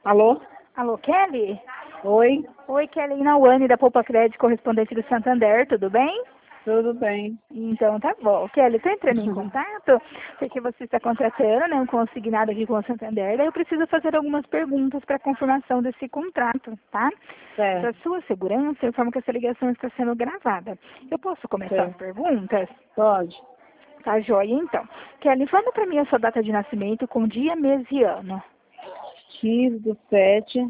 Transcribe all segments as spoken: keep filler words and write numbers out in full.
Alô? Alô, Kelly? Oi, Oi, Kelly Nauane, da Poupa Crédito, correspondente do Santander, tudo bem? tudo bem? Então tá bom. Kelly, estou entrando em contato porque você está contratando, né, um consignado aqui com o Santander, daí eu preciso fazer algumas perguntas para confirmação desse contrato, tá? Para Certo, sua segurança, eu informo que essa ligação está sendo gravada. Eu posso começar as certo. perguntas? Pode. Tá joia, então. Kelly, informa para mim a sua data de nascimento com dia, mês e ano. quinze do sete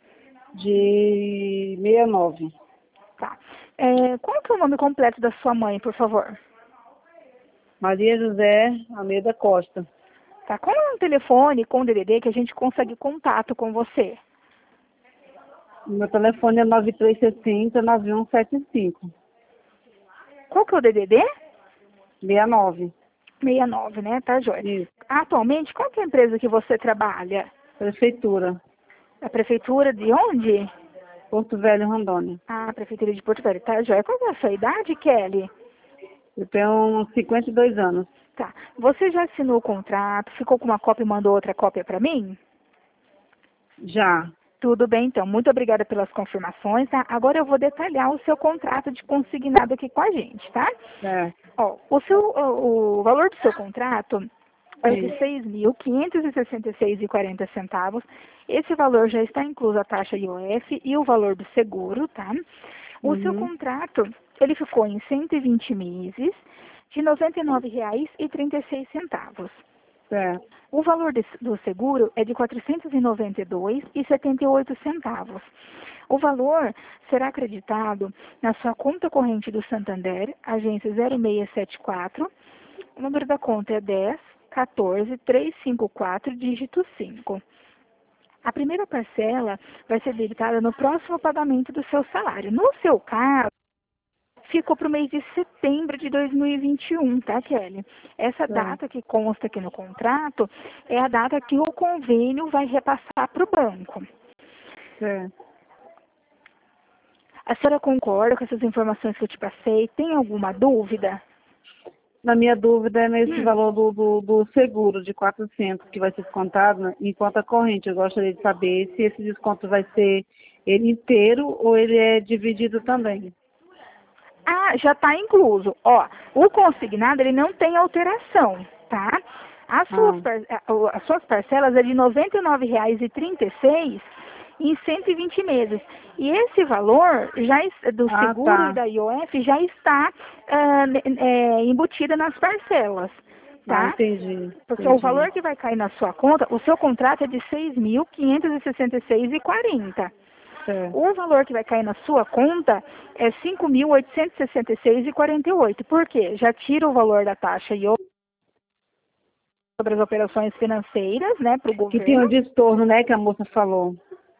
de sessenta e nove. Tá. É, qual que é o nome completo da sua mãe, por favor? Maria José Almeida Costa. Tá? Qual é um telefone com D D D que a gente consegue contato com você? Meu telefone é nove três seis zero, nove um sete cinco. Qual que é o D D D? sessenta e nove. sessenta e nove, né? Tá, joia. Isso. Atualmente, qual que é a empresa que você trabalha? Prefeitura. A prefeitura de onde? Porto Velho, Rondônia. Ah, a prefeitura de Porto Velho. Tá, joia. Qual que é a sua idade, Kelly? Eu tenho uns cinquenta e dois anos. Tá. Você já assinou o contrato, ficou com uma cópia e mandou outra cópia para mim? Já. Tudo bem, então. Muito obrigada pelas confirmações, tá? Agora eu vou detalhar o seu contrato de consignado aqui com a gente, tá? Certo. Ó, o, seu, o, o valor do seu contrato é de Sim. seis mil quinhentos e sessenta e seis reais e quarenta centavos. Esse valor já está incluso a taxa I O F e o valor do seguro, tá? O seu Uhum. contrato, ele ficou em cento e vinte meses de noventa e nove reais e trinta e seis centavos. Certo. O valor de- do seguro é de quatrocentos e noventa e dois reais e setenta e oito centavos. O valor será acreditado na sua conta corrente do Santander, agência zero seis sete quatro. O número da conta é dez quatorze trezentos e cinquenta e quatro, dígito cinco. A primeira parcela vai ser debitada no próximo pagamento do seu salário. No seu caso, ficou para o mês de setembro de dois mil e vinte e um, tá, Kelly? Essa Certo. data que consta aqui no contrato é a data que o convênio vai repassar para o banco. Certo. A senhora concorda com essas informações que eu te passei? Tem alguma dúvida? Na minha dúvida é nesse Hum. valor do, do, do seguro de quatrocentos que vai ser descontado né, em conta corrente. Eu gostaria de saber se esse desconto vai ser ele inteiro ou ele é dividido também. Ah, já está incluso. Ó, o consignado, ele não tem alteração, tá? As suas, Ah, par- a- o- as suas parcelas é de noventa e nove reais e trinta e seis centavos em cento e vinte meses. E esse valor já es- do ah seguro e tá. da I O F já está ah, ne- é, embutida nas parcelas, Ah, tá? entendi. Porque o Entendi. valor que vai cair na sua conta, o seu contrato é de seis mil quinhentos e sessenta e seis reais e quarenta centavos. Certo. O valor que vai cair na sua conta é cinco mil oitocentos e sessenta e seis reais e quarenta e oito. Por quê? Já tira o valor da taxa I O F sobre as operações financeiras, né, para o Que tem um governo, estorno, né, que a moça falou.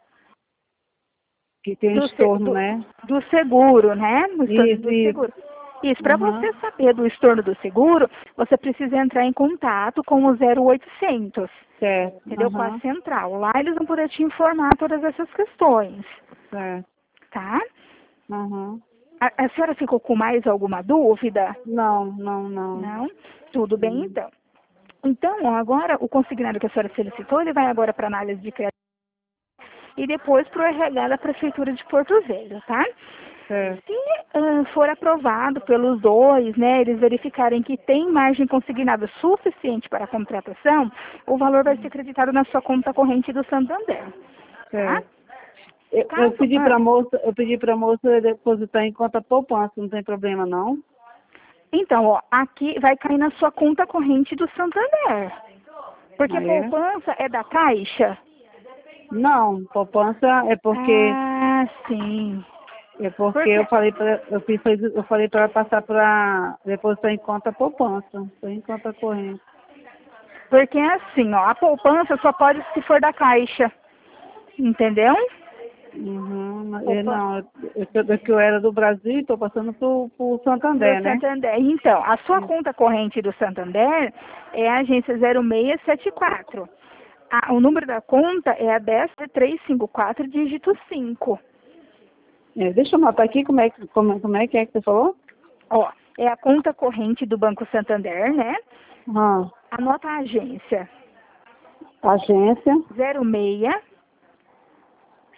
Que tem um do, se- estorno, do, né? do seguro, né, no estorno Isso, do isso. seguro. Isso, para Uhum. você saber do estorno do seguro, você precisa entrar em contato com o zero oitocentos, Certo. entendeu? Com a Uhum. central. Lá eles vão poder te informar todas essas questões, Certo. tá? Uhum. A, a senhora ficou com mais alguma dúvida? Não, não, não. Não? Tudo bem, Hum. então. Então, ó, agora, o consignado que a senhora solicitou, ele vai agora para análise de crédito e depois para o R H da Prefeitura de Porto Velho, tá? Certo. Se ah, for aprovado pelos dois, né, eles verificarem que tem margem consignada suficiente para a contratação, o valor vai ser acreditado na sua conta corrente do Santander, tá? Certo. Eu, eu Caso, pedi ah, para moça, eu pedi para moça depositar em conta poupança, não tem problema não? então, ó, aqui vai cair na sua conta corrente do Santander, porque Ah, é? poupança é da Caixa. Não, poupança é porque Ah, sim. é porque Porque, eu falei para eu fiz eu falei para ela passar para depositar em conta poupança, foi em conta corrente. porque é assim, ó, a poupança só pode se for da Caixa, entendeu? Uhum. Eu, Poupa não, eu, eu, eu, que eu era do Brasil e estou passando por, por do Santander, né? Santander. Então, a sua Isso. conta corrente do Santander é a agência zero seis sete quatro. A- o número da conta é a dez trezentos e cinquenta e quatro, dígito cinco. É, deixa eu anotar aqui como é, que- como, como é que é que você falou? Ó, é a conta corrente do Banco Santander, né? Ah, Anota a agência agência zero seis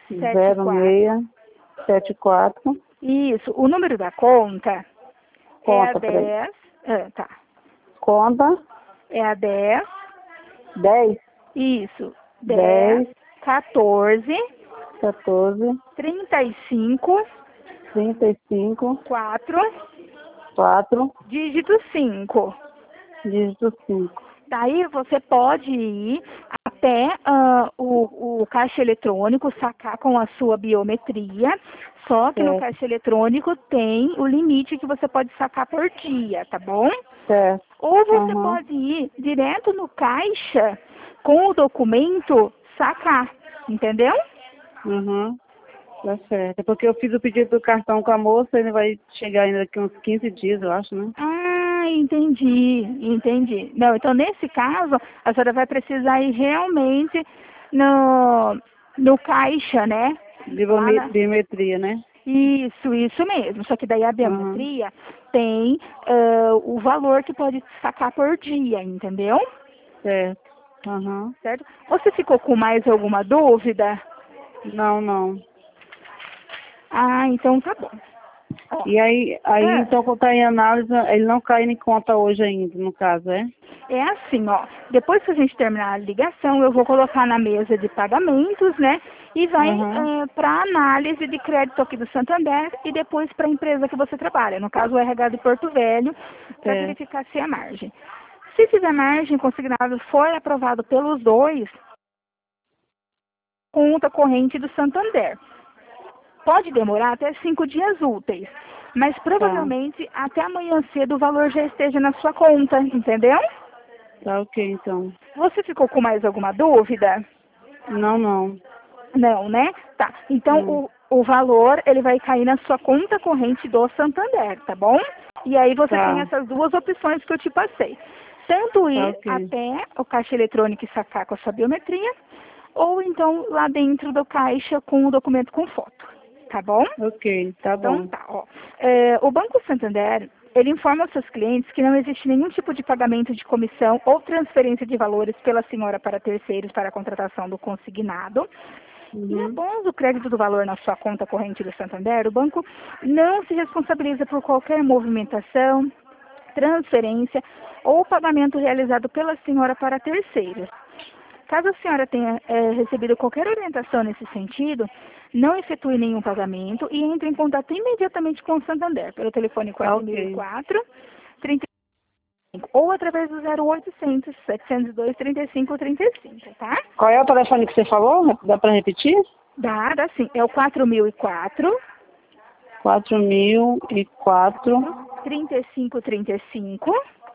zero seis sete quatro. Isso. O número da conta Conta, é a peraí. dez. Ah, tá. Conta É a dez. dez. Isso. dez, dez, quatorze, quatorze, trinta e cinco, trinta e cinco, quatro, quatro, dígito cinco. dígito cinco. Daí você pode ir até ah, o, o caixa eletrônico, sacar com a sua biometria, só que no Certo, caixa eletrônico tem o limite que você pode sacar por dia, tá bom? certo. Ou você Aham, pode ir direto no caixa com o documento sacar, entendeu? uhum, tá certo. É porque eu fiz o pedido do cartão com a moça, ele vai chegar ainda daqui uns quinze dias, eu acho, né? Ah, entendi, entendi. Não, então nesse caso, a senhora vai precisar ir realmente no, no caixa, né? Lá Biome- na... Biometria, né? Isso, isso mesmo. Só que daí a Aham, biometria tem ah, o valor que pode sacar por dia, entendeu? certo. Aham. Certo? Você ficou com mais alguma dúvida? Não, não. Ah, então tá bom. Ó, E aí, aí ah, então, quando tá em análise, ele não cai em conta hoje ainda, no caso, é? é assim, ó. Depois que a gente terminar a ligação, eu vou colocar na mesa de pagamentos, né? E vai Aham, para análise de crédito aqui do Santander e depois para a empresa que você trabalha. No caso, o R H de Porto Velho, para certo. verificar se é margem. Se tiver margem, consignado foi aprovado pelos dois, conta corrente do Santander. Pode demorar até cinco dias úteis, mas Tá, provavelmente até amanhã cedo o valor já esteja na sua conta, entendeu? tá ok, então. Você ficou com mais alguma dúvida? Não, não, Não, né? Tá. Então não. o, o valor ele vai cair na sua conta corrente do Santander, tá bom? E aí você tem Tá, essas duas opções que eu te passei. Tanto tá ir ok. até o caixa eletrônico e sacar com a sua biometria, ou então lá dentro do caixa com o documento com foto, tá bom? Ok, tá Então bom. tá, ó. É, o Banco Santander, ele informa aos seus clientes que não existe nenhum tipo de pagamento de comissão ou transferência de valores pela senhora para terceiros para a contratação do consignado. E Uhum. após o crédito do valor na sua conta corrente do Santander, o banco não se responsabiliza por qualquer movimentação, transferência ou pagamento realizado pela senhora para terceiros. Caso a senhora tenha eh, recebido qualquer orientação nesse sentido, não efetue nenhum pagamento e entre em contato imediatamente com o Santander pelo telefone Tá quatro mil e ok. quatro, trinta e cinco ou através do zero oitocentos, setecentos e dois, trinta e cinco, trinta e cinco, tá? Qual é o telefone que você falou? Dá pra repetir? Dá, dá sim. É o quatro mil e quatro, Quatro mil e quatro. trinta e cinco, trinta e cinco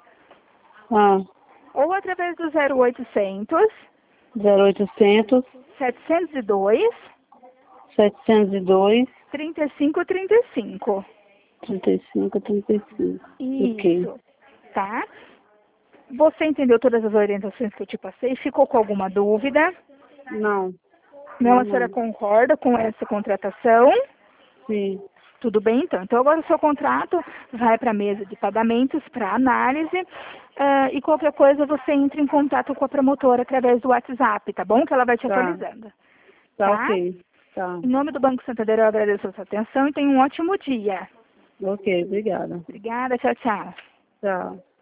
Ah, ou através do zero oitocentos, zero oitocentos, setecentos e dois, setecentos e dois, trinta e cinco, trinta e cinco. trinta e cinco, trinta e cinco. Ok. Isso, tá? Você entendeu todas as orientações que eu te passei? Ficou com alguma dúvida? Não, Não, não, a senhora não. concorda com essa contratação? Sim. Tudo bem, então. Então, agora o seu contrato vai para a mesa de pagamentos para análise ah, e qualquer coisa você entra em contato com a promotora através do WhatsApp, tá bom? Que ela vai te Tá, atualizando, tá tá? ok. Tá. Em nome do Banco Santander, eu agradeço a sua atenção e tenha um ótimo dia. Ok, obrigada. Obrigada, tchau, tchau. Tchau.